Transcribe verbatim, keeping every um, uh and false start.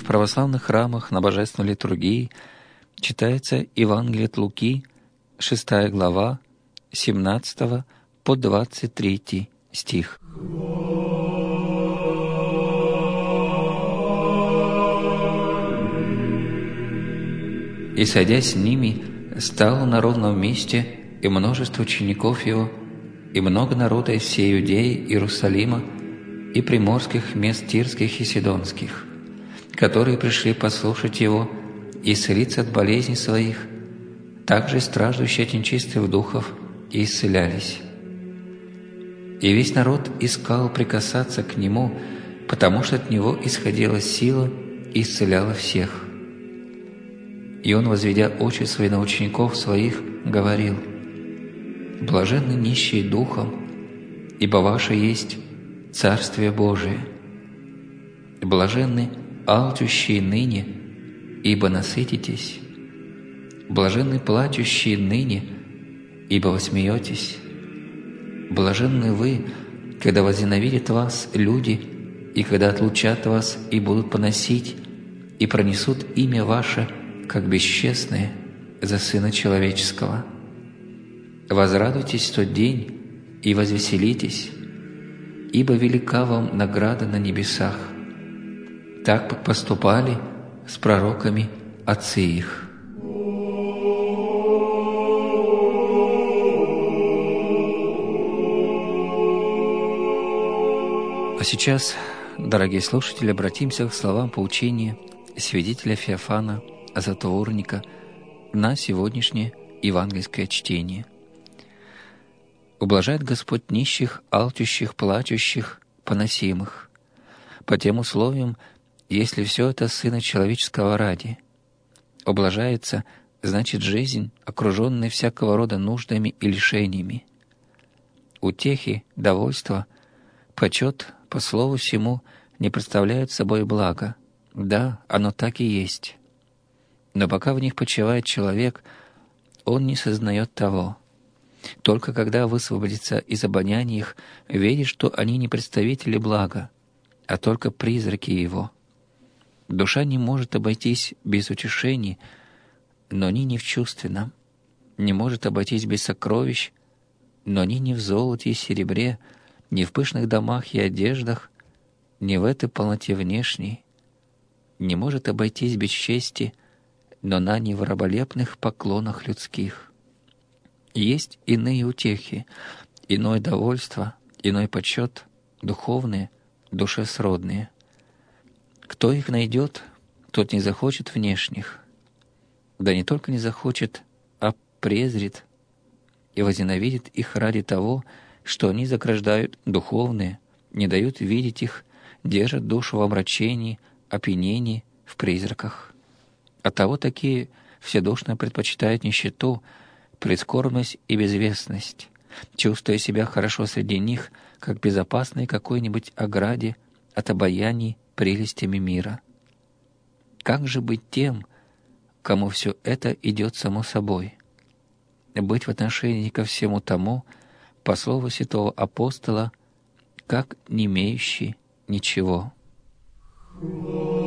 православных храмах на Божественной литургии читается Евангелие от Луки, шестая глава, семнадцатого по двадцать третий стих. «И, сойдя с ними, стало на ровном месте и множество учеников его, и много народа из всей Иудеи, Иерусалима, и приморских мест Тирских и Сидонских, которые пришли послушать Его и исцелиться от болезней своих, также страждущие от нечистых духов и исцелялись. И весь народ искал прикасаться к Нему, потому что от Него исходила сила и исцеляла всех. И Он, возведя очи свои на учеников своих, говорил: «Блаженны нищие духом, ибо ваше есть Царствие Божие. Блаженны алчущие ныне, ибо насытитесь. Блаженны плачущие ныне, ибо восмеетесь. Блаженны вы, когда возненавидят вас люди, и когда отлучат вас и будут поносить, и пронесут имя ваше, как бесчестное, за Сына Человеческого. Возрадуйтесь в тот день и возвеселитесь, ибо велика вам награда на небесах. Так поступали с пророками отцы их». А сейчас, дорогие слушатели, обратимся к словам поучения святителя Феофана Затворника на сегодняшнее евангельское чтение. «Ублажает Господь нищих, алчущих, плачущих, поносимых, по тем условиям, если все это Сына Человеческого ради. Ублажается, значит, жизнь, окруженная всякого рода нуждами и лишениями. Утехи, довольство, почет, по слову всему, не представляют собой блага. Да, оно так и есть. Но пока в них почивает человек, он не сознает того. Только когда высвободится из обоняния их, видит, что они не представители блага, а только призраки его. Душа не может обойтись без утешений, но они не в чувственном, не может обойтись без сокровищ, но они не в золоте и серебре, не в пышных домах и одеждах, не в этой полноте внешней, не может обойтись без чести, но она не в раболепных поклонах людских. Есть иные утехи, иное довольство, иной почет, духовные, душе сродные. Кто их найдет, тот не захочет внешних. Да не только не захочет, а презрит и возненавидит их ради того, что они заграждают духовные, не дают видеть их, держат душу в омрачении, опьянении, в призраках. Оттого такие вседушно предпочитают нищету, прискорбность и безвестность, чувствуя себя хорошо среди них, как в безопасной какой-нибудь ограде от обаяний прелестями мира. Как же быть тем, кому все это идет само собой? Быть в отношении ко всему тому, по слову святого апостола, как не имеющий ничего.